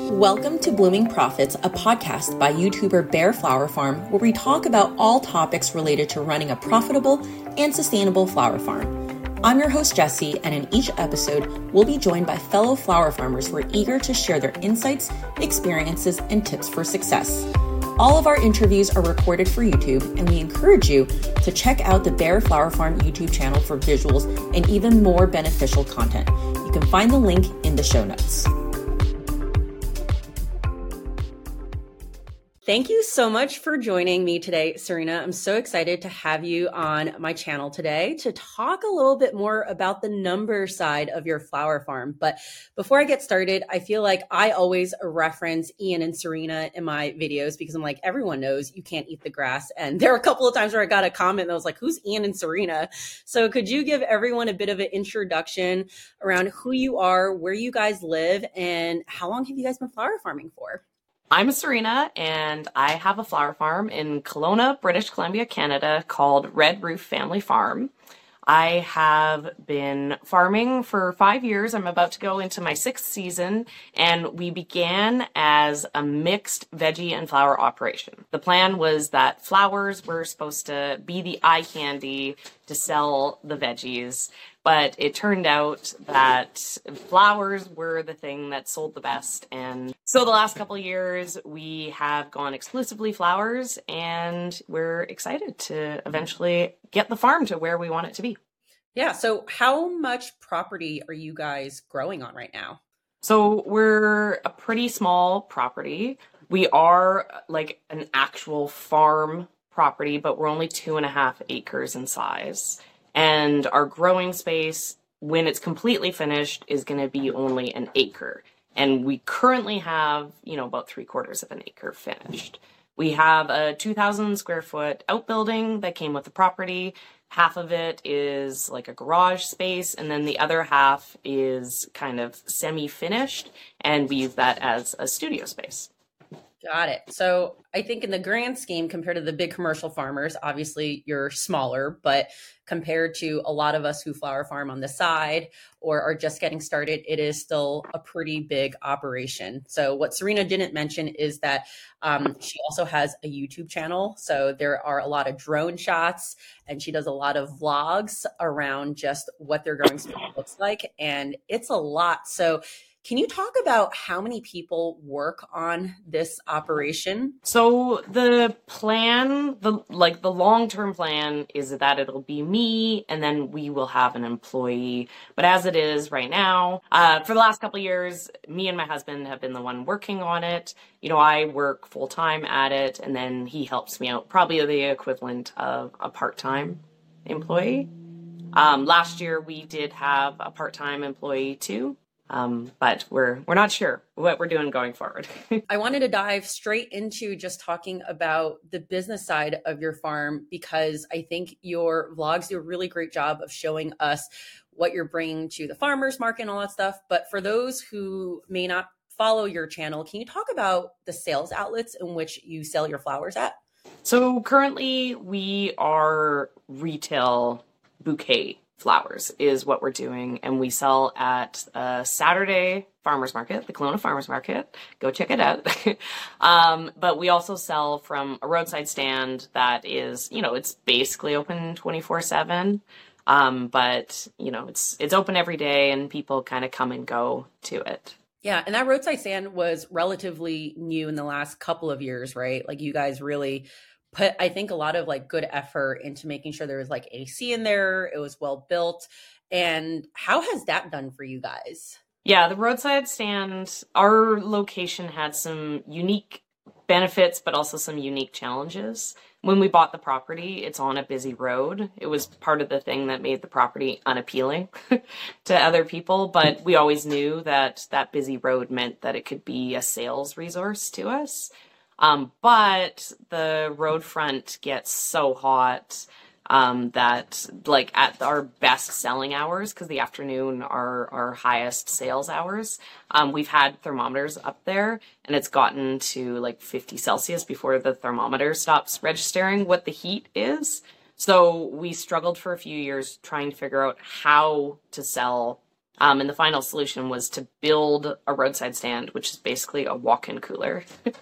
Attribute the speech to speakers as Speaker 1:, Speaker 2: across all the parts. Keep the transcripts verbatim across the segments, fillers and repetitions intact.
Speaker 1: Welcome to Blooming Profits, a podcast by YouTuber Bear Flower Farm, where we talk about all topics related to running a profitable and sustainable flower farm. I'm your host, Jessie, and in each episode, we'll be joined by fellow flower farmers who are eager to share their insights, experiences, and tips for success. All of our interviews are recorded for YouTube, and we encourage you to check out the Bear Flower Farm YouTube channel for visuals and even more beneficial content. You can find the link in the show notes. Thank you so much for joining me today, Serena. I'm so excited to have you on my channel today to talk a little bit more about the number side of your flower farm. But before I get started, I feel like I always reference Ian and Serena in my videos because I'm like, everyone knows you can't eat the grass. And there were a couple of times where I got a comment that was like, who's Ian and Serena? So could you give everyone a bit of an introduction around who you are, where you guys live, and how long have you guys been flower farming for?
Speaker 2: I'm Serena, and I have a flower farm in Kelowna, British Columbia, Canada, called Red Roof Family Farm. I have been farming for five years. I'm about to go into my sixth season, and we began as a mixed veggie and flower operation. The plan was that flowers were supposed to be the eye candy to sell the veggies, but it turned out that flowers were the thing that sold the best. And so the last couple of years, we have gone exclusively flowers, and we're excited to eventually get the farm to where we want it to be.
Speaker 1: Yeah. So how much property are you guys growing on right now?
Speaker 2: So we're a pretty small property. We are like an actual farm property, but we're only two and a half acres in size. And our growing space, when it's completely finished, is going to be only an acre. And we currently have, you know, about three quarters of an acre finished. We have a two thousand square foot outbuilding that came with the property. Half of it is like a garage space, and then the other half is kind of semi-finished, and we use that as a studio space.
Speaker 1: Got it. So I think in the grand scheme, compared to the big commercial farmers, obviously you're smaller, but compared to a lot of us who flower farm on the side or are just getting started, it is still a pretty big operation. So what Serena didn't mention is that um, she also has a YouTube channel. So there are a lot of drone shots, and she does a lot of vlogs around just what their growing space looks like. And it's a lot. So can you talk about how many people work on this operation?
Speaker 2: So the plan, the like the long-term plan is that it'll be me, and then we will have an employee. But as it is right now, uh, for the last couple of years, me and my husband have been the one working on it. You know, I work full-time at it, and then he helps me out, probably the equivalent of a part-time employee. Um, last year, we did have a part-time employee too. Um, but we're we're not sure what we're doing going forward.
Speaker 1: I wanted to dive straight into just talking about the business side of your farm, because I think your vlogs do a really great job of showing us what you're bringing to the farmers market and all that stuff. But for those who may not follow your channel, can you talk about the sales outlets in which you sell your flowers at?
Speaker 2: So currently we are retail bouquet flowers is what we're doing, and we sell at a Saturday farmers market, the Kelowna Farmers Market. Go check it out. um, but we also sell from a roadside stand that is, you know, it's basically open twenty-four seven. Um, but you know, it's it's open every day, and people kind of come and go to it.
Speaker 1: Yeah, and that roadside stand was relatively new in the last couple of years, right? Like you guys really put, I think, a lot of like good effort into making sure there was like A C in there. It was well built. And how has that done for you guys?
Speaker 2: Yeah, the roadside stand, our location had some unique benefits, but also some unique challenges. When we bought the property, it's on a busy road. It was part of the thing that made the property unappealing to other people, but we always knew that that busy road meant that it could be a sales resource to us. Um, but the road front gets so hot um, that like at our best selling hours, because the afternoon are our highest sales hours, um, we've had thermometers up there, and it's gotten to like fifty Celsius before the thermometer stops registering what the heat is. So we struggled for a few years trying to figure out how to sell Um, and the final solution was to build a roadside stand, which is basically a walk-in cooler.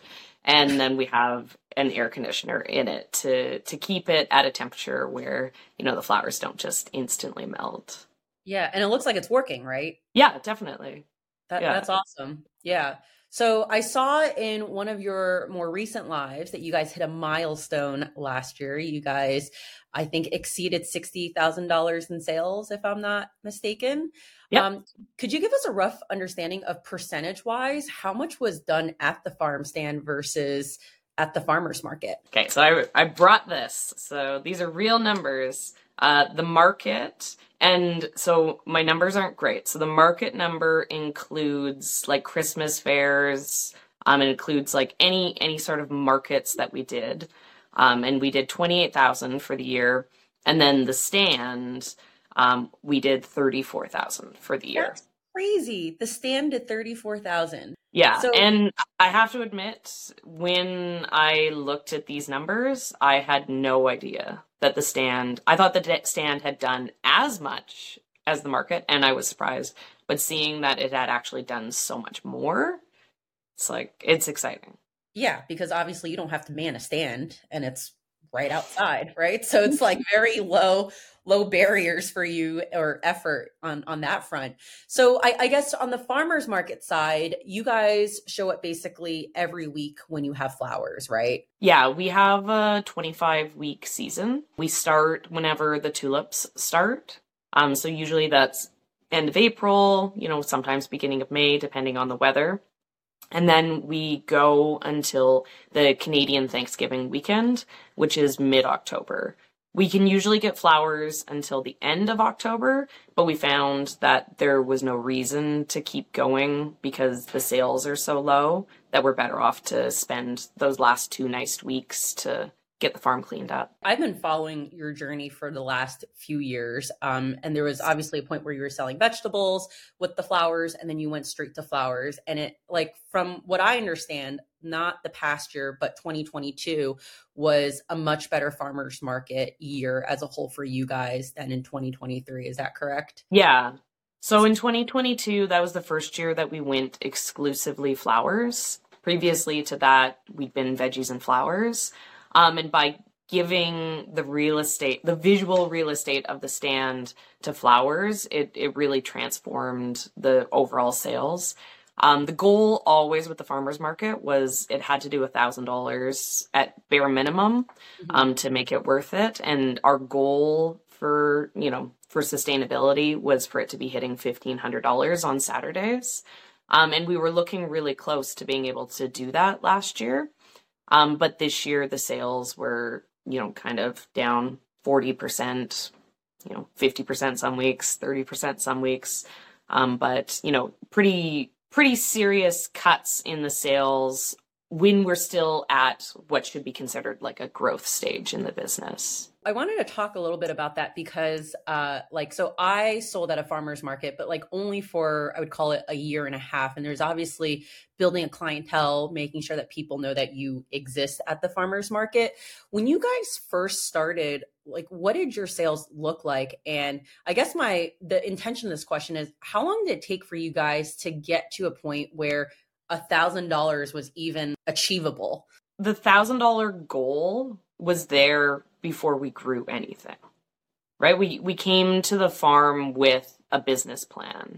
Speaker 2: And then we have an air conditioner in it to to keep it at a temperature where, you know, the flowers don't just instantly melt.
Speaker 1: Yeah, and it looks like it's working, right?
Speaker 2: Yeah, definitely.
Speaker 1: That
Speaker 2: Yeah.
Speaker 1: that's awesome. Yeah. So I saw in one of your more recent lives that you guys hit a milestone last year. You guys, I think, exceeded sixty thousand dollars in sales, if I'm not mistaken.
Speaker 2: Yep.
Speaker 1: Um, could you give us a rough understanding of percentage wise, how much was done at the farm stand versus at the farmer's market?
Speaker 2: Okay, so I, I brought this. So these are real numbers. Uh, the market, and so my numbers aren't great. So the market number includes like Christmas fairs. Um, it includes like any any sort of markets that we did, um, and we did twenty-eight thousand for the year. And then the stand, um, we did thirty-four thousand for the year.
Speaker 1: That's crazy. The stand did thirty-four thousand.
Speaker 2: Yeah,
Speaker 1: So
Speaker 2: and I have to admit, when I looked at these numbers, I had no idea that the stand, I thought the de- stand had done as much as the market, and I was surprised. But seeing that it had actually done so much more, it's like, it's exciting.
Speaker 1: yeah, because obviously you don't have to man a stand and it's right outside, right? So it's like very low, low barriers for you or effort on, on that front. So I, I guess on the farmer's market side, you guys show up basically every week when you have flowers, right?
Speaker 2: Yeah, we have a twenty-five week season. We start whenever the tulips start. Um, so usually that's end of April, you know, sometimes beginning of May, depending on the weather. And then we go until the Canadian Thanksgiving weekend, which is mid-October. We can usually get flowers until the end of October, but we found that there was no reason to keep going because the sales are so low that we're better off to spend those last two nice weeks to get the farm cleaned up.
Speaker 1: I've been following your journey for the last few years. Um, and there was obviously a point where you were selling vegetables with the flowers, and then you went straight to flowers. And it, like, from what I understand, not the past year, but twenty twenty-two was a much better farmers market year as a whole for you guys than in twenty twenty-three. Is that correct?
Speaker 2: Yeah. So in twenty twenty-two, that was the first year that we went exclusively flowers. Previously to that, we'd been veggies and flowers. Um, and by giving the real estate, the visual real estate of the stand to flowers, it, it really transformed the overall sales. Um, the goal always with the farmer's market was it had to do one thousand dollars at bare minimum um, to make it worth it. And our goal for, you know, for sustainability was for it to be hitting fifteen hundred dollars on Saturdays. Um, and we were looking really close to being able to do that last year. Um, but this year the sales were, you know, kind of down forty percent, you know, fifty percent some weeks, thirty percent some weeks. Um, but, you know, pretty, pretty serious cuts in the sales when we're still at what should be considered like a growth stage in the business.
Speaker 1: I wanted to talk a little bit about that because, uh, like, so I sold at a farmer's market, but like only for, I would call it a year and a half. And there's obviously building a clientele, making sure that people know that you exist at the farmer's market. When you guys first started, like, what did your sales look like? And I guess my, the intention of this question is, how long did it take for you guys to get to a point where a thousand dollars was even achievable?
Speaker 2: The thousand dollar goal was there before we grew anything, right? We we came to the farm with a business plan,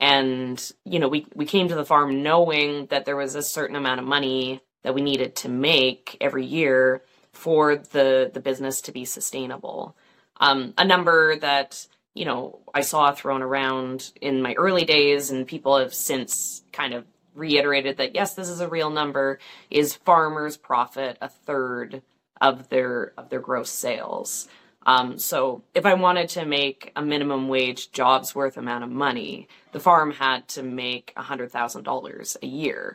Speaker 2: and you know we we came to the farm knowing that there was a certain amount of money that we needed to make every year for the the business to be sustainable. Um, a number that you know I saw thrown around in my early days, and people have since kind of reiterated that yes, this is a real number, is farmers profit a third of their of their gross sales. Um, so if I wanted to make a minimum wage job's worth amount of money, the farm had to make one hundred thousand dollars a year.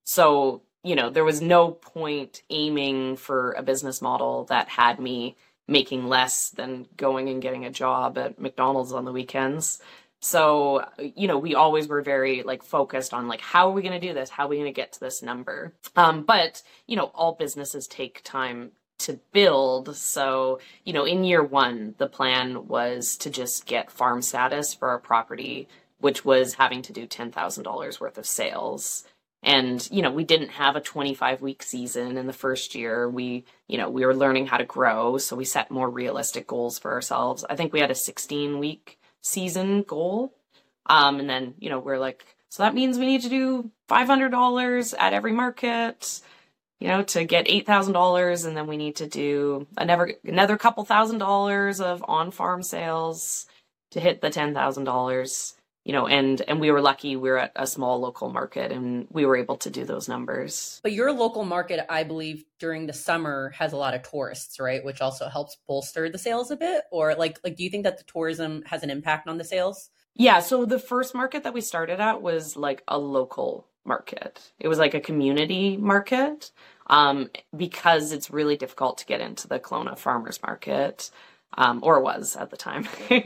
Speaker 2: So, you know, there was no point aiming for a business model that had me making less than going and getting a job at McDonald's on the weekends. So, you know, we always were very like focused on like, how are we going to do this? How are we going to get to this number? Um, but, you know, all businesses take time to build. So, you know, in year one, the plan was to just get farm status for our property which was having to do ten thousand dollars worth of sales. And, you know, we didn't have a twenty-five week season in the first year. We, you know, we were learning how to grow. So we set more realistic goals for ourselves. I think we had a sixteen week season goal. Um, and then, you know, we're like, so that means we need to do five hundred dollars at every market, you know, to get eight thousand dollars. And then we need to do another, another couple thousand dollars of on-farm sales to hit the ten thousand dollars, you know, and, and we were lucky we were at a small local market and we were able to do those numbers.
Speaker 1: But your local market, I believe, during the summer has a lot of tourists, right? Which also helps bolster the sales a bit. Or like, like, do you think that the tourism has an impact on the sales?
Speaker 2: Yeah. So the first market that we started at was like a local market. It was like a community market, um, because it's really difficult to get into the Kelowna farmers market, um, or was at the time.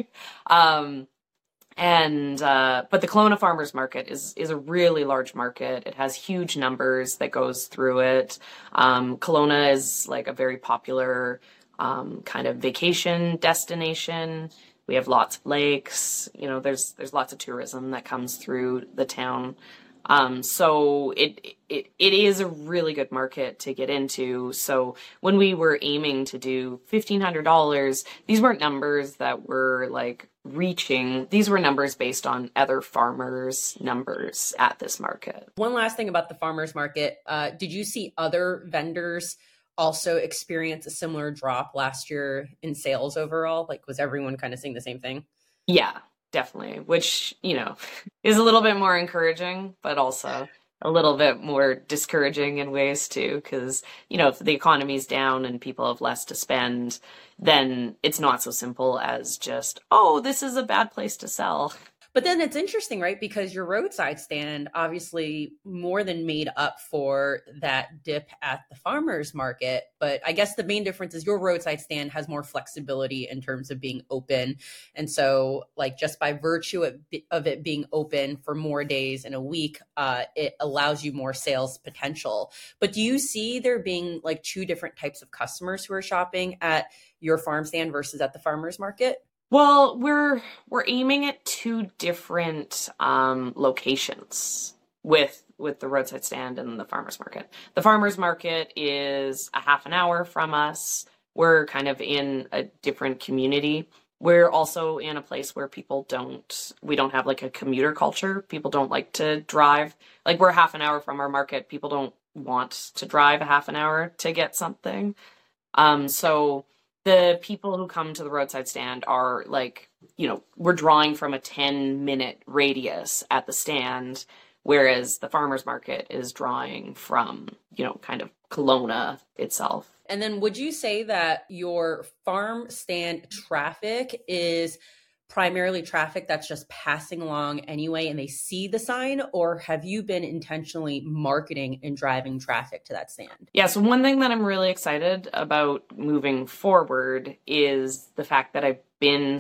Speaker 2: um, And, uh, but the Kelowna Farmers Market is, is a really large market. It has huge numbers that goes through it. Um, Kelowna is like a very popular, um, kind of vacation destination. We have lots of lakes, you know, there's, there's lots of tourism that comes through the town. Um, so it, it, it is a really good market to get into. So when we were aiming to do fifteen hundred dollars, these weren't numbers that were like reaching. These were numbers based on other farmers' numbers at this market.
Speaker 1: One last thing about the farmers market. Uh, did you see other vendors also experience a similar drop last year in sales overall? Like, was everyone kind of seeing the same thing?
Speaker 2: Yeah. Definitely, which, you know, is a little bit more encouraging, but also a little bit more discouraging in ways too, because, you know, if the economy's down and people have less to spend, then it's not so simple as just, oh, this is a bad place to sell.
Speaker 1: But then it's interesting, right? Because your roadside stand obviously more than made up for that dip at the farmer's market. But I guess the main difference is your roadside stand has more flexibility in terms of being open. And so like just by virtue of, of it being open for more days in a week, uh, it allows you more sales potential. But do you see there being like two different types of customers who are shopping at your farm stand versus at the farmer's market?
Speaker 2: Well, we're we're aiming at two different um, locations with with the roadside stand and the farmers market. The farmers market is a half an hour from us. We're kind of in a different community. We're also in a place where people don't, we don't have like a commuter culture. People don't like to drive. Like we're half an hour from our market. People don't want to drive a half an hour to get something. Um, so the people who come to the roadside stand are like, you know, we're drawing from a ten minute radius at the stand, whereas the farmer's market is drawing from, you know, kind of Kelowna itself.
Speaker 1: And then would you say that your farm stand traffic is primarily traffic that's just passing along anyway and they see the sign, or have you been intentionally marketing and driving traffic to that stand?
Speaker 2: Yeah, so one thing that I'm really excited about moving forward is the fact that I've been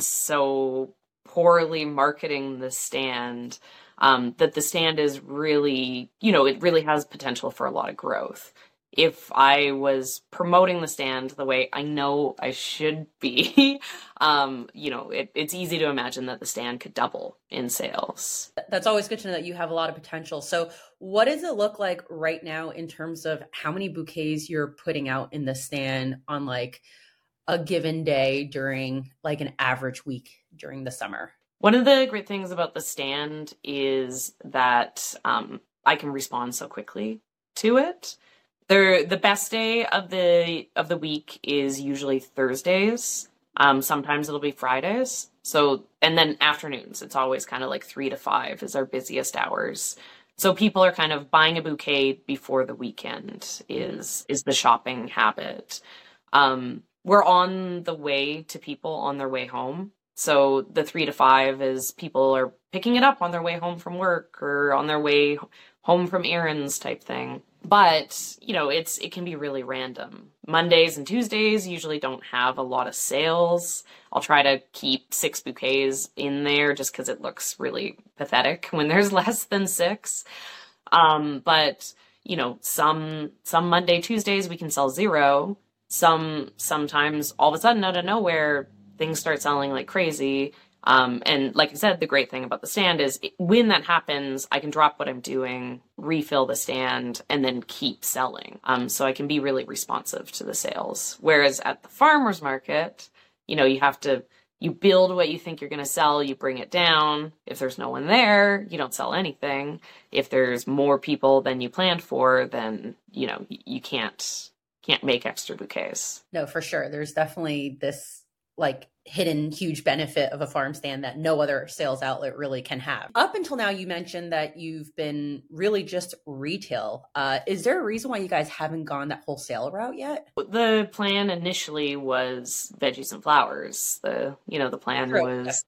Speaker 2: so poorly marketing the stand, um, that the stand is really, you know, it really has potential for a lot of growth. If I was promoting the stand the way I know I should be, um, you know, it, it's easy to imagine that the stand could double in sales.
Speaker 1: That's always good to know that you have a lot of potential. So what does it look like right now in terms of how many bouquets you're putting out in the stand on like a given day during like an average week during the summer?
Speaker 2: One of the great things about the stand is that um, I can respond so quickly to it. The the best day of the of the week is usually Thursdays. Um, sometimes it'll be Fridays. So, and then afternoons. It's always kind of like three to five is our busiest hours. So people are kind of buying a bouquet before the weekend is is the shopping habit. Um, we're on the way to people on their way home. So the three to five is people are picking it up on their way home from work or on their way home from errands type thing. But, you know, it's it can be really random. Mondays and Tuesdays usually don't have a lot of sales. I'll try to keep six bouquets in there just because it looks really pathetic when there's less than six. Um, but, you know, some some Monday, Tuesdays we can sell zero. Some sometimes all of a sudden out of nowhere things start selling like crazy. Um, and like I said, the great thing about the stand is when that happens, I can drop what I'm doing, refill the stand, and then keep selling. Um, so I can be really responsive to the sales. Whereas at the farmer's market, you know, you have to, you build what you think you're going to sell, you bring it down. If there's no one there, you don't sell anything. If there's more people than you planned for, then, you know, you can't, can't make extra bouquets.
Speaker 1: No, for sure. There's definitely this like hidden huge benefit of a farm stand that no other sales outlet really can have. Up until now, you mentioned that you've been really just retail. Uh, is there a reason why you guys haven't gone that wholesale route yet?
Speaker 2: The plan initially was veggies and flowers. The, you know, the plan True. was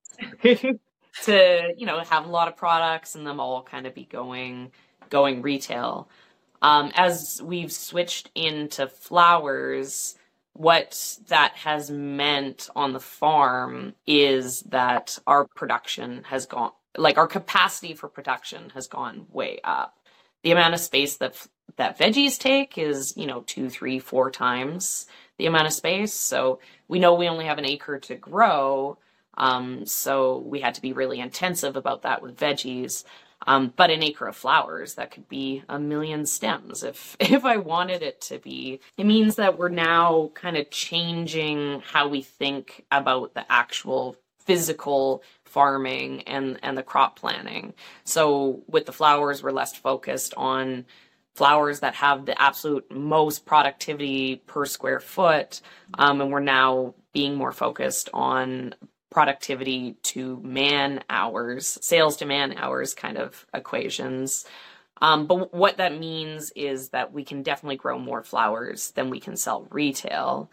Speaker 2: to, you know, have a lot of products and them all kind of be going, going retail. Um, as we've switched into flowers, what that has meant on the farm is that our production has gone, like our capacity for production has gone way up. The amount of space that that veggies take is, you know, two, three, four times the amount of space. So we know we only have an acre to grow. Um, so we had to be really intensive about that with veggies. Um, but an acre of flowers, that could be a million stems if if I wanted it to be. It means that we're now kind of changing how we think about the actual physical farming and, and the crop planning. So with the flowers, we're less focused on flowers that have the absolute most productivity per square foot. Um, and we're now being more focused on productivity to man hours, sales to man hours kind of equations. Um, but what that means is that we can definitely grow more flowers than we can sell retail.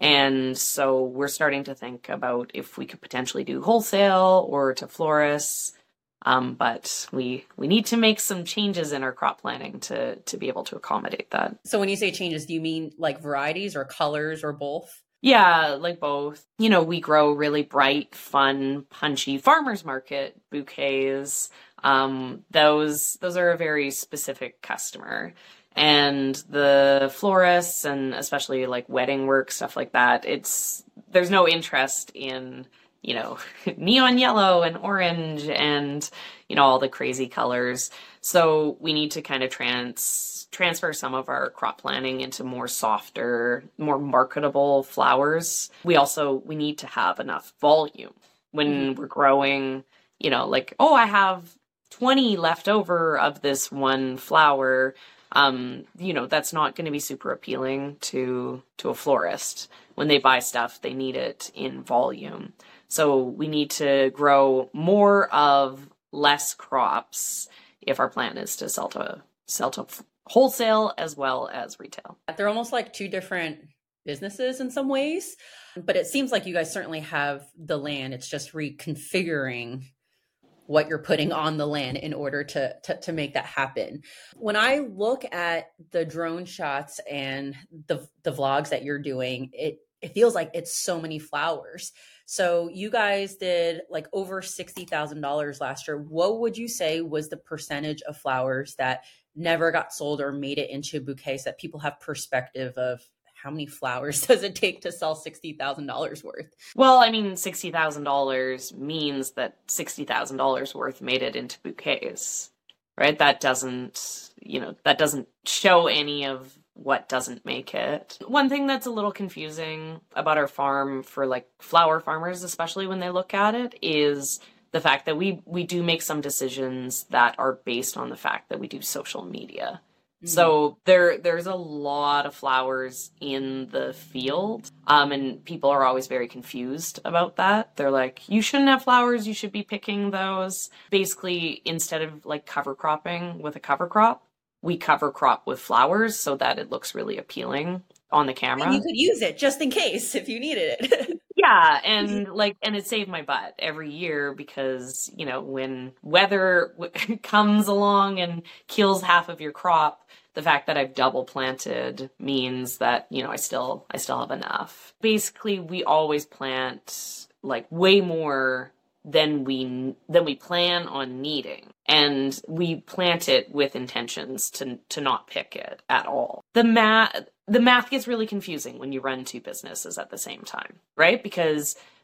Speaker 2: And so we're starting to think about if we could potentially do wholesale or to florists. Um, but we we need to make some changes in our crop planning to to be able to accommodate that.
Speaker 1: So when you say changes, do you mean like varieties or colors or both?
Speaker 2: Yeah, like both. You know, we grow really bright, fun, punchy farmers market bouquets. Um, those those are a very specific customer. And the florists and especially like wedding work, stuff like that, it's there's no interest in, you know, neon yellow and orange and, you know, all the crazy colors. So we need to kind of trans transfer some of our crop planning into more softer, more marketable flowers. We also, we need to have enough volume when mm-hmm. we're growing, you know, like, oh, I have twenty left over of this one flower. Um, you know, that's not going to be super appealing to, to a florist. When they buy stuff, they need it in volume. So we need to grow more of less crops if our plan is to sell to sell to wholesale as well as retail.
Speaker 1: They're almost like two different businesses in some ways, but it seems like you guys certainly have the land. It's just reconfiguring what you're putting on the land in order to, to, to make that happen. When I look at the drone shots and the, the vlogs that you're doing, it, it feels like it's so many flowers. So you guys did like over sixty thousand dollars last year. What would you say was the percentage of flowers that never got sold or made it into bouquets, that people have perspective of how many flowers does it take to sell sixty thousand dollars worth?
Speaker 2: Well, I mean, sixty thousand dollars means that sixty thousand dollars worth made it into bouquets, right? That doesn't, you know, that doesn't show any of what doesn't make it. One thing that's a little confusing about our farm for like flower farmers, especially when they look at it, is the fact that we we do make some decisions that are based on the fact that we do social media. Mm-hmm. So there there's a lot of flowers in the field, um, and people are always very confused about that. They're like, you shouldn't have flowers, you should be picking those. Basically, instead of like cover cropping with a cover crop, we cover crop with flowers so that it looks really appealing on the camera.
Speaker 1: And you could use it just in case if you needed it.
Speaker 2: Yeah, and like, and it saved my butt every year because, you know, when weather w- comes along and kills half of your crop, the fact that I've double planted means that, you know, I still, I still have enough. Basically, we always plant like way more than we, than we plan on needing. And we plant it with intentions to, to not pick it at all. The math, the math gets really confusing when you run two businesses at the same time, right? Because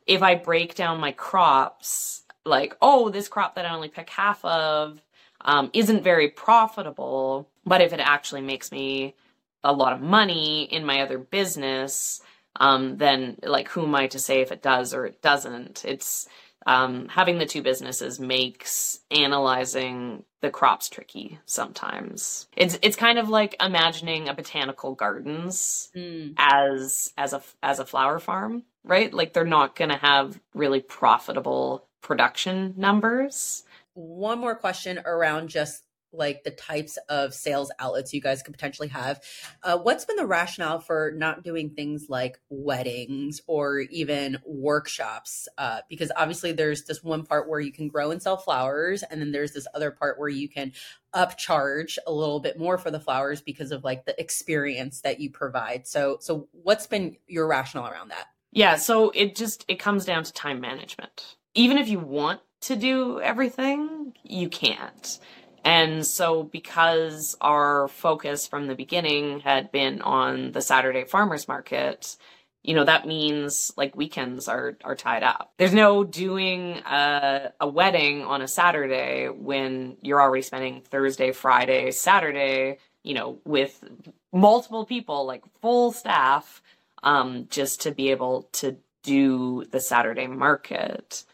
Speaker 2: if I break down my crops, like, oh, this crop that I only pick half of um, isn't very profitable, but if it actually makes me a lot of money in my other business, um, then like, who am I to say if it does or it doesn't? It's um, having the two businesses makes analyzing the crops tricky sometimes. It's it's kind of like imagining a botanical gardens mm. as as a as a flower farm, right? Like they're not going to have really profitable production numbers.
Speaker 1: One more question around just like the types of sales outlets you guys could potentially have. Uh, what's been the rationale for not doing things like weddings or even workshops? Uh, because obviously there's this one part where you can grow and sell flowers, and then there's this other part where you can upcharge a little bit more for the flowers because of like the experience that you provide. So, so what's been your rationale around that?
Speaker 2: Yeah, so it just, it comes down to time management. Even if you want to do everything, you can't. And so because our focus from the beginning had been on the Saturday farmers market, you know, that means like weekends are are tied up. There's no doing a, a wedding on a Saturday when you're already spending Thursday, Friday, Saturday, you know, with multiple people, like full staff, um, just to be able to do the Saturday market.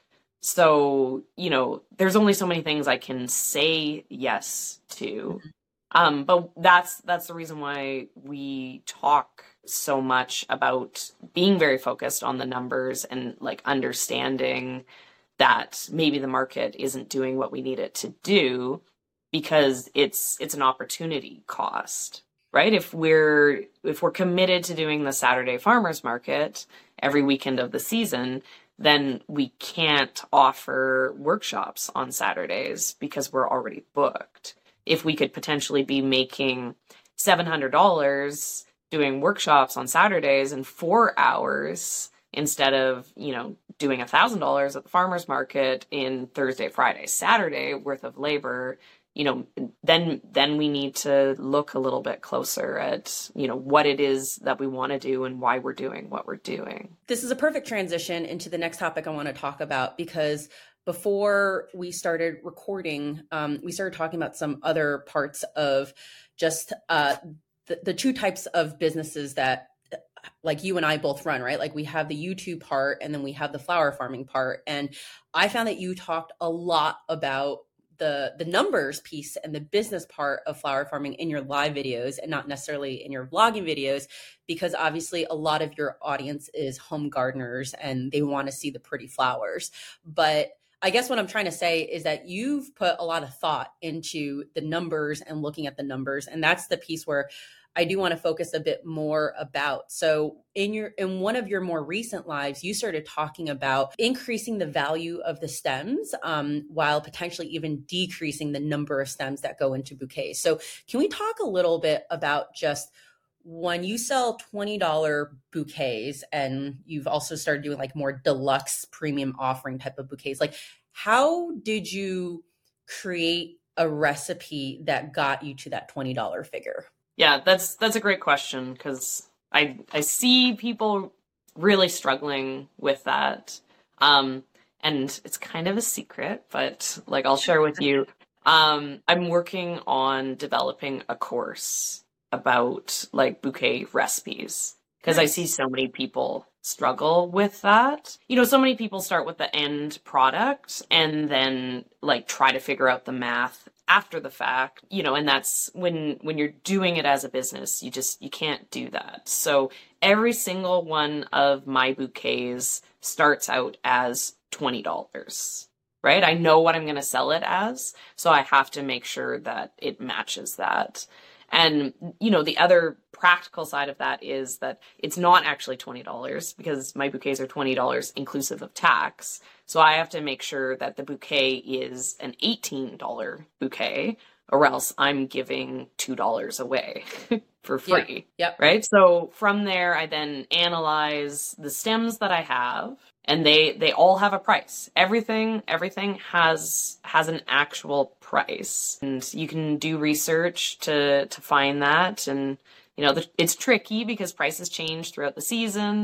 Speaker 2: So, you know, there's only so many things I can say yes to. Um, but that's that's the reason why we talk so much about being very focused on the numbers and like understanding that maybe the market isn't doing what we need it to do, because it's it's an opportunity cost, right? If we're if we're committed to doing the Saturday farmers market every weekend of the season, then we can't offer workshops on Saturdays because we're already booked. If we could potentially be making seven hundred dollars doing workshops on Saturdays in four hours instead of, you know, doing one thousand dollars at the farmer's market in Thursday, Friday, Saturday worth of labor, you know, then then we need to look a little bit closer at, you know, what it is that we want to do and why we're doing what we're doing.
Speaker 1: This is a perfect transition into the next topic I want to talk about, because before we started recording, um, we started talking about some other parts of just uh, the, the two types of businesses that like you and I both run, right? Like we have the YouTube part and then we have the flower farming part. And I found that you talked a lot about the the numbers piece and the business part of flower farming in your live videos and not necessarily in your vlogging videos, because obviously a lot of your audience is home gardeners and they want to see the pretty flowers. But I guess what I'm trying to say is that you've put a lot of thought into the numbers and looking at the numbers. And that's the piece where I do want to focus a bit more about. So in your in one of your more recent lives, you started talking about increasing the value of the stems um, while potentially even decreasing the number of stems that go into bouquets. So can we talk a little bit about just when you sell twenty dollars bouquets, and you've also started doing like more deluxe premium offering type of bouquets, like how did you create a recipe that got you to that twenty dollars figure?
Speaker 2: Yeah, that's that's a great question, because I I see people really struggling with that. Um, and it's kind of a secret, but like I'll share with you. Um, I'm working on developing a course about like bouquet recipes, because I see so many people struggle with that. You know, so many people start with the end product and then like try to figure out the math after the fact, you know, and that's when when you're doing it as a business, you just you can't do that. So every single one of my bouquets starts out as twenty dollars, right? I know what I'm going to sell it as, so I have to make sure that it matches that. And, you know, the other practical side of that is that it's not actually twenty dollars, because my bouquets are twenty dollars inclusive of tax. So I have to make sure that the bouquet is an eighteen dollars bouquet, or else I'm giving two dollars away for free.
Speaker 1: Yeah. Yep.
Speaker 2: Right. So from there, I then analyze the stems that I have, and they, they all have a price. Everything, everything has, has an actual price, and you can do research to, to find that. And, you know, the, it's tricky because prices change throughout the season.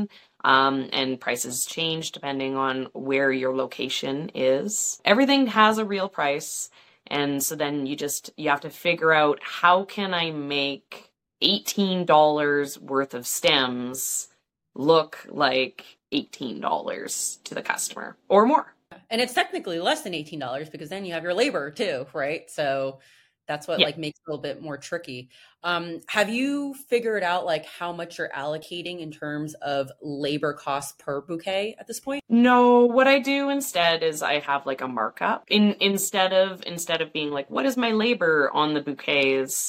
Speaker 2: Um, and prices change depending on where your location is. Everything has a real price. And so then you just, you have to figure out, how can I make eighteen dollars worth of stems look like eighteen dollars to the customer or more?
Speaker 1: And it's technically less than eighteen dollars because then you have your labor too, right? So that's what yeah. like makes it a little bit more tricky. Um, have you figured out like how much you're allocating in terms of labor costs per bouquet at this point?
Speaker 2: No, what I do instead is I have like a markup. In instead of instead of being like, what is my labor on the bouquets,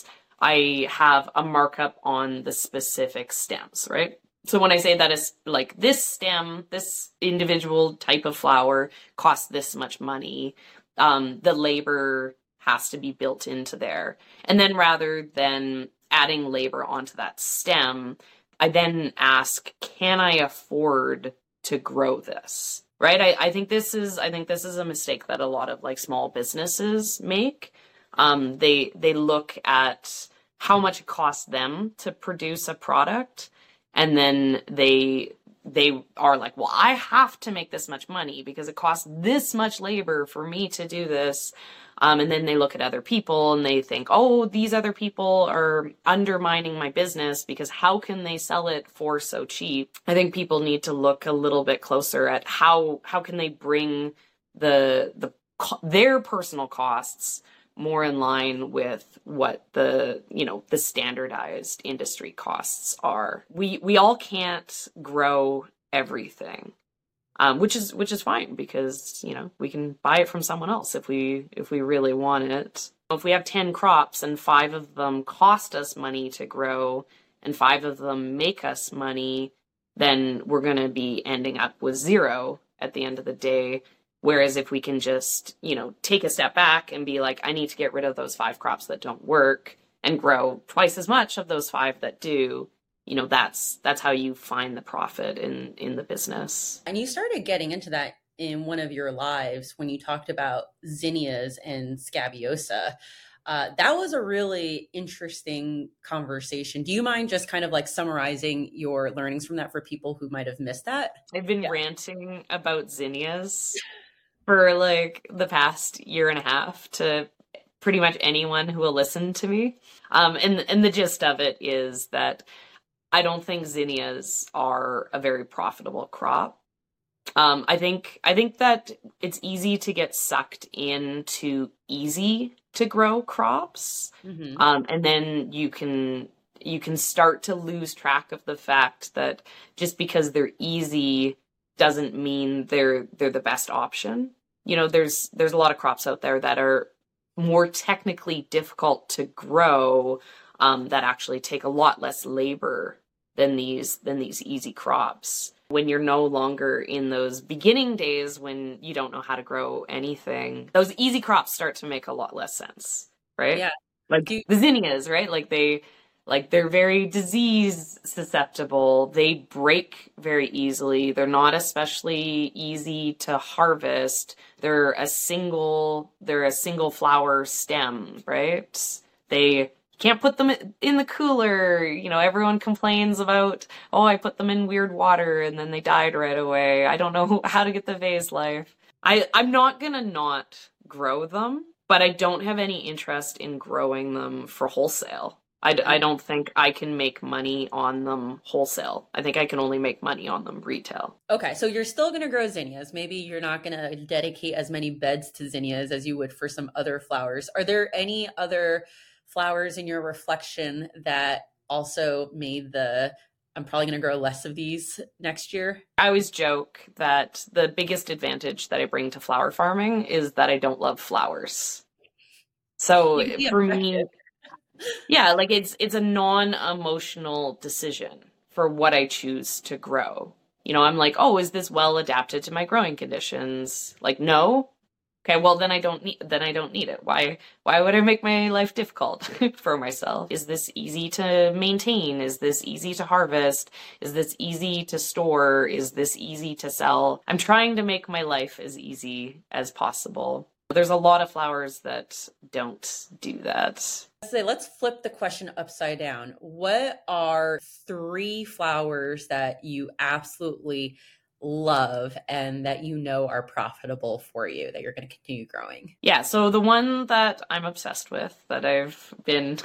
Speaker 2: I have a markup on the specific stems, right? So when I say that is like this stem, this individual type of flower costs this much money, um, the labor has to be built into there. And then rather than adding labor onto that stem, I then ask, can I afford to grow this? Right? I, I think this is I think this is a mistake that a lot of like small businesses make. Um, they they look at how much it costs them to produce a product, and then they they are like, well, I have to make this much money because it costs this much labor for me to do this. Um, and then they look at other people and they think, oh, these other people are undermining my business because how can they sell it for so cheap? I think people need to look a little bit closer at how how can they bring the the their personal costs more in line with what the, you know, the standardized industry costs are. We we all can't grow everything. Um, which is which is fine because, you know, we can buy it from someone else if we if we really want it. If we have ten crops and five of them cost us money to grow and five of them make us money, then we're going to be ending up with zero at the end of the day. Whereas if we can just, you know, take a step back and be like, I need to get rid of those five crops that don't work and grow twice as much of those five that do, you know, that's that's how you find the profit in in the business.
Speaker 1: And you started getting into that in one of your lives when you talked about zinnias and scabiosa. Uh, that was a really interesting conversation. Do you mind just kind of like summarizing your learnings from that for people who might have missed that?
Speaker 2: I've been yeah. ranting about zinnias for like the past year and a half to pretty much anyone who will listen to me. Um, and and the gist of it is that I don't think zinnias are a very profitable crop. Um, I think I think that it's easy to get sucked into easy to grow crops, mm-hmm. um, and then you can you can start to lose track of the fact that just because they're easy doesn't mean they're they're the best option. You know, there's there's a lot of crops out there that are more technically difficult to grow, um, that actually take a lot less labor than these than these easy crops. When you're no longer in those beginning days when you don't know how to grow anything, those easy crops start to make a lot less sense, right?
Speaker 1: Yeah.
Speaker 2: Like
Speaker 1: you-
Speaker 2: the zinnias, right? Like they like they're very disease susceptible. They break very easily. They're not especially easy to harvest. They're a single they're a single flower stem, right? They can't put them in the cooler. You know, everyone complains about, oh, I put them in weird water and then they died right away. I don't know how to get the vase life. I, I'm not going to not grow them, but I don't have any interest in growing them for wholesale. I, I don't think I can make money on them wholesale. I think I can only make money on them retail.
Speaker 1: Okay, so you're still going to grow zinnias. Maybe you're not going to dedicate as many beds to zinnias as you would for some other flowers. Are there any other flowers in your reflection that also made the, I'm probably going to grow less of these next year?
Speaker 2: I always joke that the biggest advantage that I bring to flower farming is that I don't love flowers. So for me, yeah, like it's it's a non-emotional decision for what I choose to grow. You know, I'm like, oh, is this well adapted to my growing conditions? Like, no. Okay, well then I don't need then I don't need it. Why why would I make my life difficult for myself? Is this easy to maintain? Is this easy to harvest? Is this easy to store? Is this easy to sell? I'm trying to make my life as easy as possible. There's a lot of flowers that don't do that.
Speaker 1: So let's flip the question upside down. What are three flowers that you absolutely love and that you know are profitable for you, that you're going to continue growing?
Speaker 2: Yeah, so the one that I'm obsessed with, that I've been,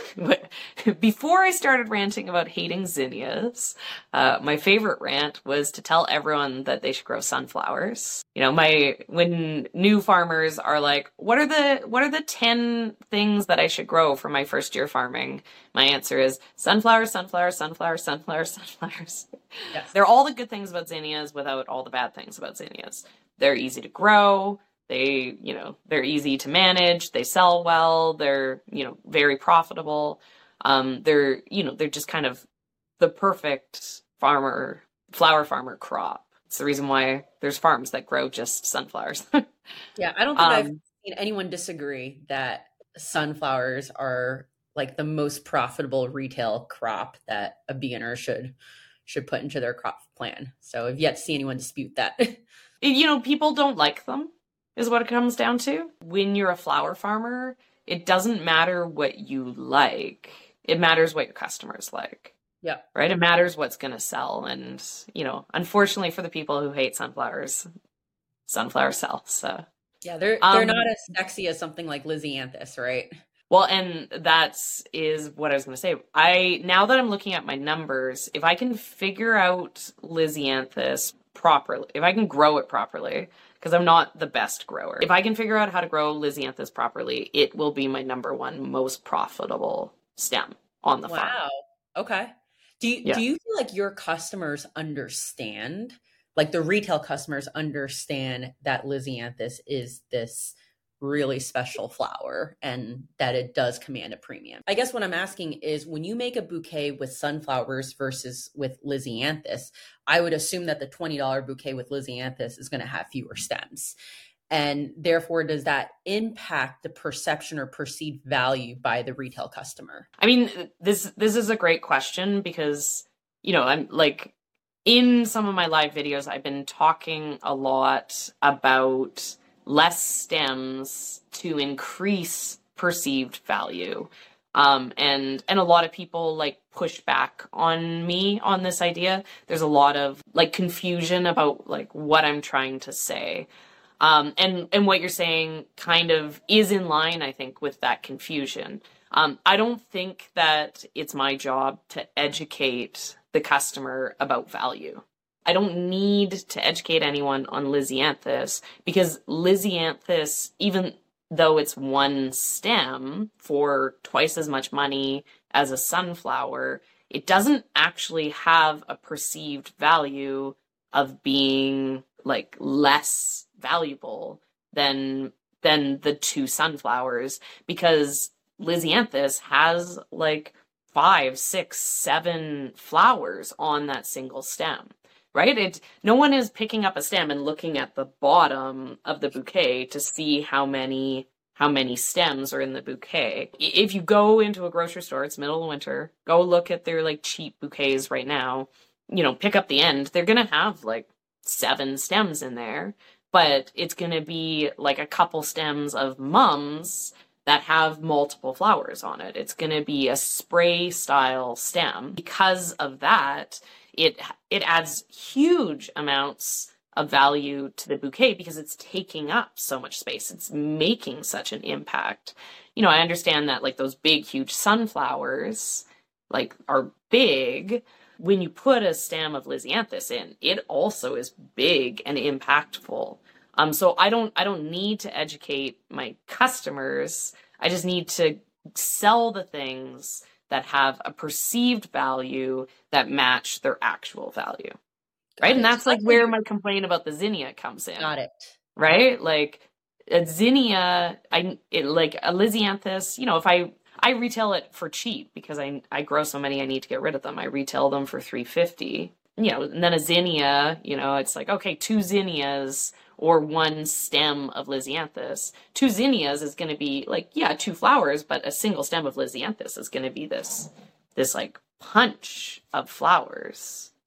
Speaker 2: before I started ranting about hating zinnias, uh, my favorite rant was to tell everyone that they should grow sunflowers. You know, my, when new farmers are like, what are the, what are the ten things that I should grow for my first year farming? My answer is sunflowers, sunflowers, sunflowers, sunflowers, sunflowers.
Speaker 1: Yes.
Speaker 2: They're all the good things about zinnias without all the bad things about zinnias. They're easy to grow. They, you know, they're easy to manage. They sell well. They're, you know, very profitable. Um, they're, you know, they're just kind of the perfect farmer, flower farmer crop. It's the reason why there's farms that grow just sunflowers.
Speaker 1: Yeah, I don't think
Speaker 2: Um,
Speaker 1: I've seen anyone disagree that sunflowers are like the most profitable retail crop that a beginner should should put into their crop plan. So I've yet to see anyone dispute that.
Speaker 2: you know, people don't like them, is what it comes down to. When you're a flower farmer, it doesn't matter what you like. It matters what your customers like.
Speaker 1: Yeah.
Speaker 2: Right? It matters what's going to sell. And, you know, unfortunately for the people who hate sunflowers, sunflowers sell. So,
Speaker 1: yeah, they're they're
Speaker 2: um,
Speaker 1: not as sexy as something like Lisianthus, right?
Speaker 2: well, and that's is what I was going to say. I now that I'm looking at my numbers, if I can figure out Lisianthus properly, if I can grow it properly, because I'm not the best grower, if I can figure out how to grow Lisianthus properly, it will be my number one most profitable stem on the farm.
Speaker 1: Wow. Okay. Do you,
Speaker 2: Yeah.
Speaker 1: do you feel like your customers understand, like the retail customers understand that Lisianthus is this really special flower and that it does command a premium? I guess what I'm asking is, when you make a bouquet with sunflowers versus with Lisianthus, I would assume that the twenty dollars bouquet with Lisianthus is going to have fewer stems. And therefore, does that impact the perception or perceived value by the retail customer?
Speaker 2: I mean, this this is a great question because, you know, I'm like, in some of my live videos, I've been talking a lot about less stems to increase perceived value. Um, and, and a lot of people like push back on me on this idea. There's a lot of like confusion about like what I'm trying to say. Um, and, and what you're saying kind of is in line, I think, with that confusion. Um, I don't think that it's my job to educate the customer about value. I don't need to educate anyone on Lisianthus, because Lisianthus, even though it's one stem for twice as much money as a sunflower, it doesn't actually have a perceived value of being like less valuable than than the two sunflowers, because Lisianthus has like five, six, seven flowers on that single stem. Right? It, no one is picking up a stem and looking at the bottom of the bouquet to see how many how many stems are in the bouquet. If you go into a grocery store, it's middle of winter, go look at their like cheap bouquets right now, you know, pick up the end, they're going to have like seven stems in there, but it's going to be like a couple stems of mums that have multiple flowers on it. It's going to be a spray style stem. Because of that, it it adds huge amounts of value to the bouquet because it's taking up so much space. It's making such an impact. You know, I understand that like those big, huge sunflowers like are big. When you put a stem of Lisianthus in, it also is big and impactful. Um, so I don't I don't need to educate my customers. I just need to sell the things that have a perceived value that match their actual value.
Speaker 1: Got
Speaker 2: Right?
Speaker 1: it.
Speaker 2: And that's like where my complaint about the zinnia comes in.
Speaker 1: Got it.
Speaker 2: Right? Like a zinnia, I it, like a Lisianthus, you know, if I I retail it for cheap because I I grow so many I need to get rid of them. I retail them for three fifty. You know, and then a zinnia, you know, it's like, okay, two zinnias or one stem of Lisianthus. Two zinnias is going to be like, yeah, two flowers, but a single stem of Lisianthus is going to be this, this like punch of flowers.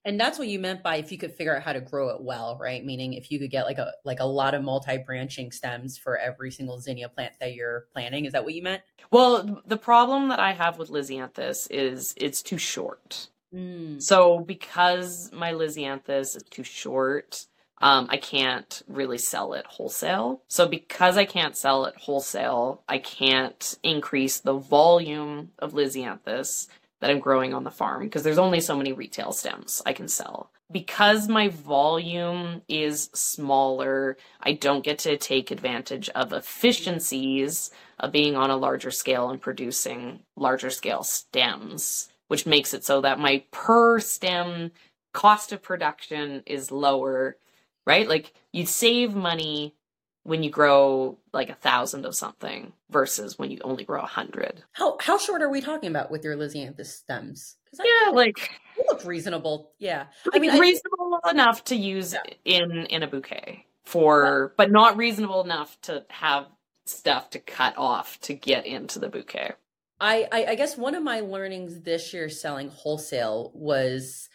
Speaker 1: And that's what you meant by if you could figure out how to grow it well, right? Meaning if you could get like a like a lot of multi-branching stems for every single zinnia plant that you're planting. Is that what you meant?
Speaker 2: Well, the problem that I have with Lisianthus is it's too short.
Speaker 1: Mm.
Speaker 2: So because my Lisianthus is too short, um, I can't really sell it wholesale. So because I can't sell it wholesale, I can't increase the volume of Lisianthus that I'm growing on the farm because there's only so many retail stems I can sell. Because my volume is smaller, I don't get to take advantage of efficiencies of being on a larger scale and producing larger scale stems, which makes it so that my per stem cost of production is lower, right? Like you save money when you grow like a thousand of something versus when you only grow a hundred.
Speaker 1: How how short are we talking about with your Lisianthus stems?
Speaker 2: Yeah, like
Speaker 1: they look reasonable. Yeah,
Speaker 2: like
Speaker 1: I mean
Speaker 2: reasonable I, enough to use yeah. in in a bouquet for, yeah. but not reasonable enough to have stuff to cut off to get into the bouquet.
Speaker 1: I, I I guess one of my learnings this year selling wholesale was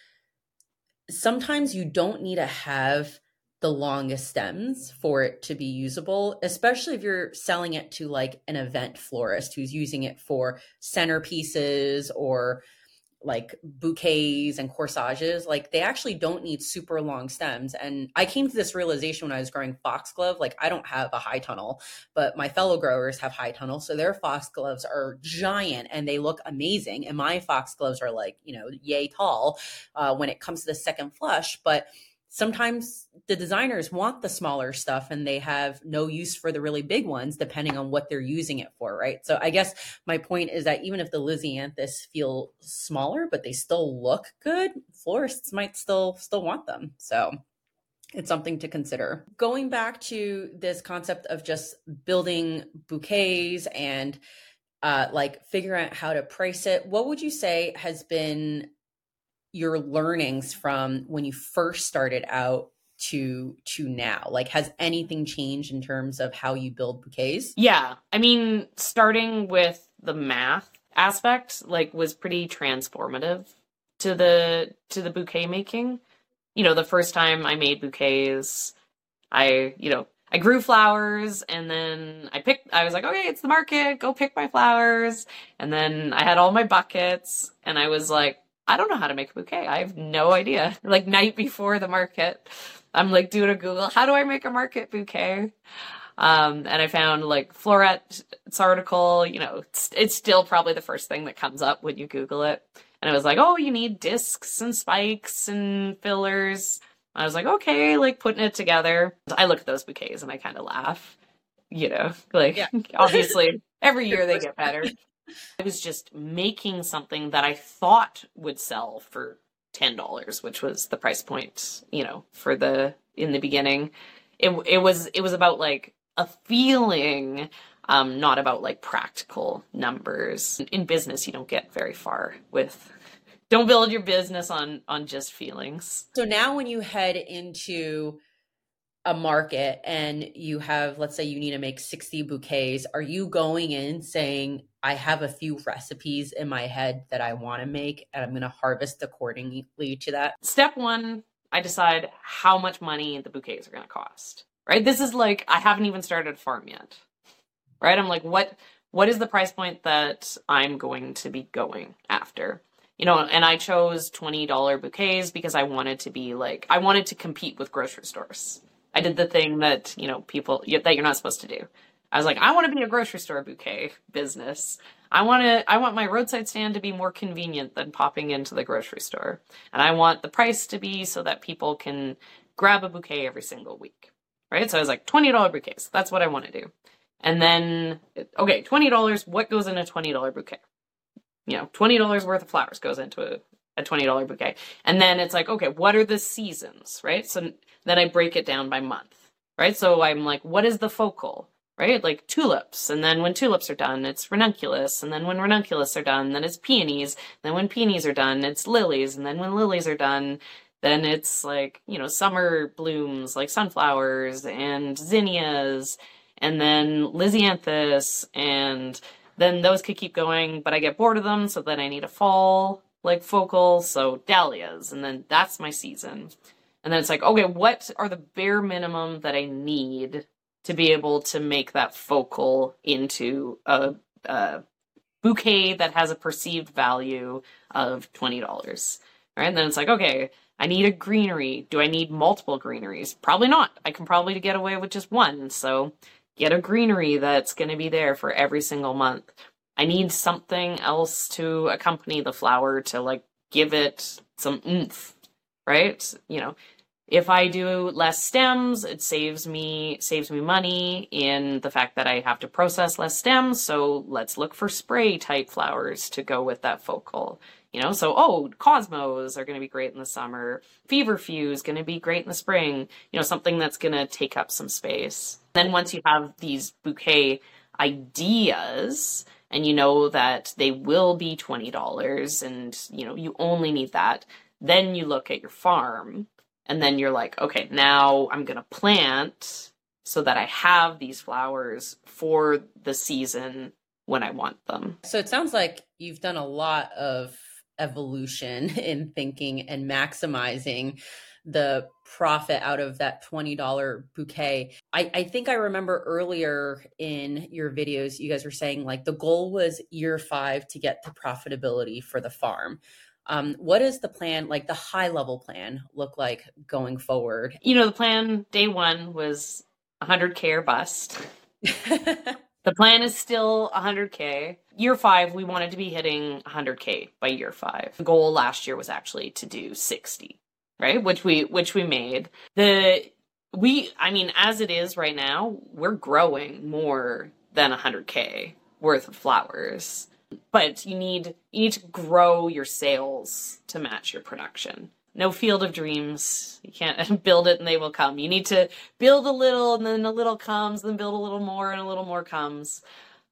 Speaker 1: sometimes you don't need to have the longest stems for it to be usable, especially if you're selling it to like an event florist who's using it for centerpieces or like bouquets and corsages. Like they actually don't need super long stems. And I came to this realization when I was growing foxglove. Like I don't have a high tunnel, but my fellow growers have high tunnel. So their foxgloves are giant and they look amazing. And my foxgloves are like, you know, yay tall uh, when it comes to the second flush. But sometimes the designers want the smaller stuff and they have no use for the really big ones, depending on what they're using it for, right? So I guess my point is that even if the Lisianthus feel smaller, but they still look good, florists might still still want them. So it's something to consider. Going back to this concept of just building bouquets and uh, like figuring out how to price it, what would you say has been your learnings from when you first started out to to now? Like, has anything changed in terms of how you build bouquets?
Speaker 2: Yeah. I mean, starting with the math aspect, like, was pretty transformative to the to the bouquet making. You know, the first time I made bouquets, I, you know, I grew flowers and then I picked, I was like, okay, it's the market, go pick my flowers. And then I had all my buckets and I was like, I don't know how to make a bouquet. I have no idea. Like night before the market, I'm like doing a Google, how do I make a market bouquet? Um, and I found like Florette's article, you know, it's, it's still probably the first thing that comes up when you Google it. And it was like, oh, you need discs and spikes and fillers. I was like, okay, like putting it together. I look at those bouquets and I kind of laugh, you know, like yeah. Obviously every year they get better. I was just making something that I thought would sell for ten dollars, which was the price point, you know, for the, in the beginning. It it was, it was about like a feeling, um, not about like practical numbers. In business, you don't get very far with, don't build your business on, on just feelings.
Speaker 1: So now when you head into a market and you have, let's say you need to make sixty bouquets, are you going in saying, I have a few recipes in my head that I want to make and I'm going to harvest accordingly to that?
Speaker 2: Step one, I decide how much money the bouquets are going to cost, right? This is like, I haven't even started a farm yet, right? I'm like, what, what is the price point that I'm going to be going after? You know, and I chose twenty dollars bouquets because I wanted to be like, I wanted to compete with grocery stores. I did the thing that, you know, people, that you're not supposed to do. I was like, I want to be a grocery store bouquet business. I want to, I want my roadside stand to be more convenient than popping into the grocery store. And I want the price to be so that people can grab a bouquet every single week, right? So I was like, twenty dollars bouquets. That's what I want to do. And then, okay, twenty dollars, what goes in a twenty dollars bouquet? You know, twenty dollars worth of flowers goes into a, a twenty dollars bouquet. And then it's like, okay, what are the seasons, right? So then I break it down by month, right? So I'm like, what is the focal? Right? Like tulips. And then when tulips are done, it's ranunculus. And then when ranunculus are done, then it's peonies. Then when peonies are done, it's lilies. And then when lilies are done, then it's like, you know, summer blooms like sunflowers and zinnias. And then Lisianthus. And then those could keep going, but I get bored of them. So then I need a fall like focal, so dahlias, and then that's my season. And then it's like, okay, what are the bare minimum that I need to be able to make that focal into a, a bouquet that has a perceived value of twenty dollars, right? And then it's like, okay, I need a greenery. Do I need multiple greeneries? Probably not. I can probably get away with just one. So get a greenery that's going to be there for every single month. I need something else to accompany the flower to like give it some oomph, right? You know, if I do less stems, it saves me saves me money in the fact that I have to process less stems. So let's look for spray type flowers to go with that focal. You know, so, oh, cosmos are going to be great in the summer. Feverfew is going to be great in the spring. You know, something that's going to take up some space. Then once you have these bouquet ideas and you know that they will be twenty dollars and, you know, you only need that, then you look at your farm and then you're like, okay, now I'm going to plant so that I have these flowers for the season when I want them.
Speaker 1: So it sounds like you've done a lot of evolution in thinking and maximizing the profit out of that twenty dollars bouquet. I, I think I remember earlier in your videos, you guys were saying like the goal was year five to get to profitability for the farm. Um, what does the plan, like the high level plan, look like going forward?
Speaker 2: You know, the plan day one was one hundred K or bust. The plan is still one hundred K. Year five, we wanted to be hitting one hundred K by year five. The goal last year was actually to do sixty, right? Which we which we made. The we I mean, as it is right now, we're growing more than one hundred K worth of flowers. But you need you need to grow your sales to match your production. No field of dreams. You can't build it and they will come. You need to build a little and then a little comes, then build a little more and a little more comes.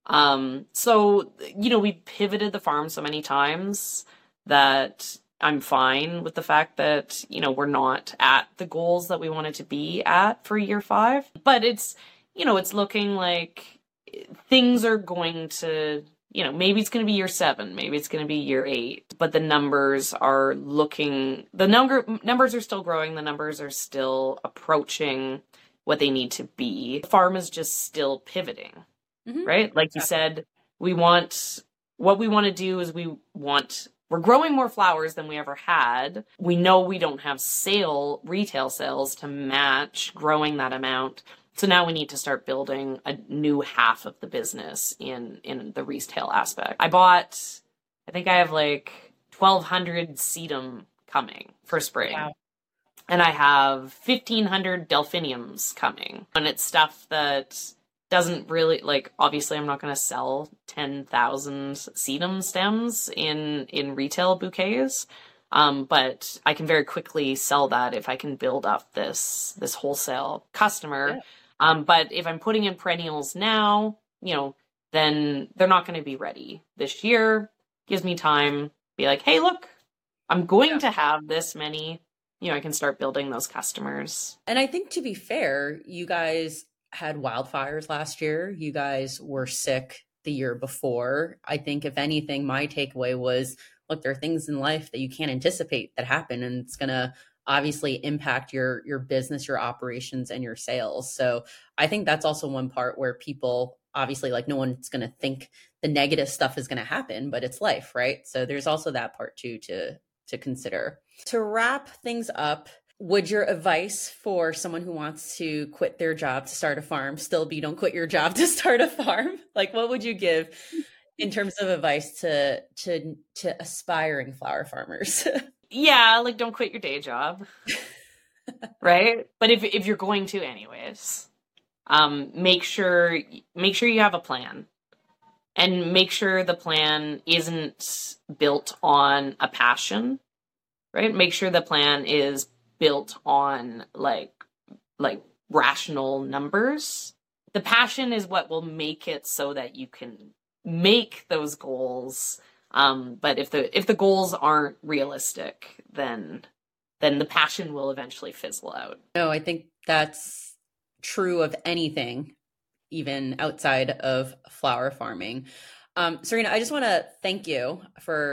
Speaker 2: Um, so, you know, we pivoted the farm so many times that I'm fine with the fact that, you know, we're not at the goals that we wanted to be at for year five. But it's, you know, it's looking like things are going to, you know, maybe it's going to be year seven, maybe it's going to be year eight, but the numbers are looking, the number numbers are still growing. The numbers are still approaching what they need to be. The farm is just still pivoting, mm-hmm. right? Like you said, we want, what we want to do is we want, we're growing more flowers than we ever had. We know we don't have sale, retail sales to match growing that amount. So now we need to start building a new half of the business in, in the retail aspect. I bought, I think I have like twelve hundred sedum coming for spring. Wow. And I have fifteen hundred delphiniums coming. And it's stuff that doesn't really, like, obviously I'm not going to sell ten thousand sedum stems in, in retail bouquets. Um, but I can very quickly sell that if I can build up this, this wholesale customer. Yeah. Um, but if I'm putting in perennials now, you know, then they're not going to be ready this year. Gives me time, be like, hey, look, I'm going yeah. to have this many, you know, I can start building those customers.
Speaker 1: And I think to be fair, you guys had wildfires last year. You guys were sick the year before. I think if anything, my takeaway was, look, there are things in life that you can't anticipate that happen, and it's going to obviously impact your your business, your operations, and your sales. So I think that's also one part where people, obviously, like, no one's going to think the negative stuff is going to happen, but it's life, right? So there's also that part too to to consider. To wrap things up, would your advice for someone who wants to quit their job to start a farm still be don't quit your job to start a farm? Like, what would you give in terms of advice to to to aspiring flower farmers?
Speaker 2: Yeah, like, don't quit your day job, right? But if if you're going to anyways, um, make sure make sure you have a plan, and make sure the plan isn't built on a passion, right? Make sure the plan is built on like like rational numbers. The passion is what will make it so that you can make those goals. Um, but if the if the goals aren't realistic, then then the passion will eventually fizzle out.
Speaker 1: No, I think that's true of anything, even outside of flower farming. Um, Serena, I just want to thank you for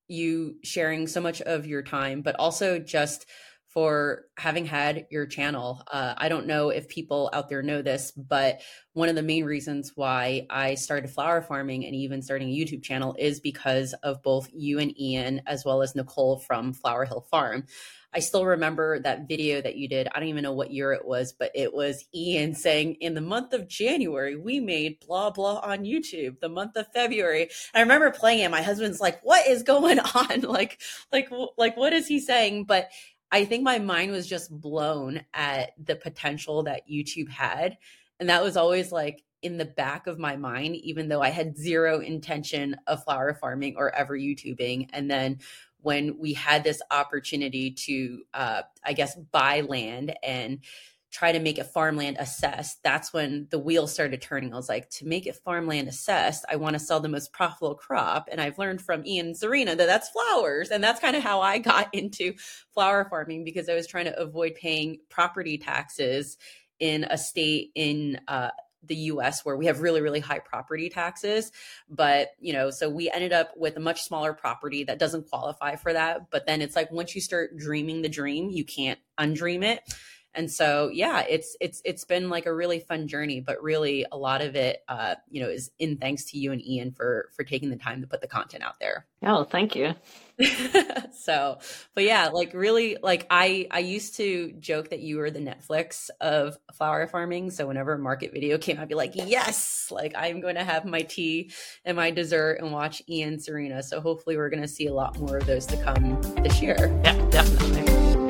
Speaker 1: you sharing so much of your time, but also just for having had your channel. Uh, I don't know if people out there know this, but one of the main reasons why I started flower farming and even starting a YouTube channel is because of both you and Ian, as well as Nicole from Flower Hill Farm. I still remember that video that you did. I don't even know what year it was, but it was Ian saying, in the month of January, we made blah, blah on YouTube, the month of February. And I remember playing it. My husband's like, what is going on? like, like, like, what is he saying? But I think my mind was just blown at the potential that YouTube had. And that was always like in the back of my mind, even though I had zero intention of flower farming or ever YouTubing. And then when we had this opportunity to, uh, I guess, buy land and try to make it farmland assessed, that's when the wheel started turning. I was like, to make it farmland assessed, I want to sell the most profitable crop. And I've learned from Ian and Serena that that's flowers. And that's kind of how I got into flower farming, because I was trying to avoid paying property taxes in a state in uh, the U S where we have really, really high property taxes. But, you know, so we ended up with a much smaller property that doesn't qualify for that. But then it's like, once you start dreaming the dream, you can't undream it. And so, yeah, it's, it's, it's been like a really fun journey, but really a lot of it, uh, you know, is in thanks to you and Ian for, for taking the time to put the content out there.
Speaker 2: Yeah, well, thank you.
Speaker 1: So, but yeah, like really, like I, I used to joke that you were the Netflix of flower farming. So whenever a market video came, I'd be like, yes, like I'm going to have my tea and my dessert and watch Ian, Serena. So hopefully we're going to see a lot more of those to come this year.
Speaker 2: Yeah, definitely.